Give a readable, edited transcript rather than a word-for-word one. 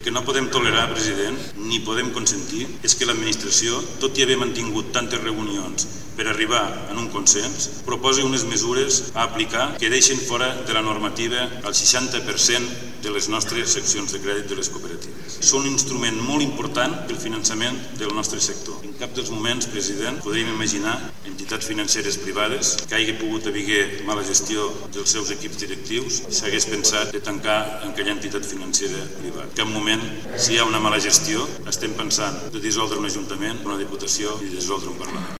que no podem tolerar, president, ni podem consentir, és que l'administració, tot i haver mantingut tantes reunions per arribar a un consens, proposi unes mesures a aplicar que deixen fora de la normativa el 60% de les nostres seccions de crèdit de les cooperatives. Són un instrument molt important pel finançament del nostre sector. En cap dels moments, president, podríem imaginar entitats financeres privades que hagi pogut haver mala gestió dels seus equips directius i s'hagués pensat de tancar en aquella entitat financera privada. En cap moment, si hi ha una mala gestió, estem pensant de dissoldre un ajuntament, una diputació i dissoldre un parlament.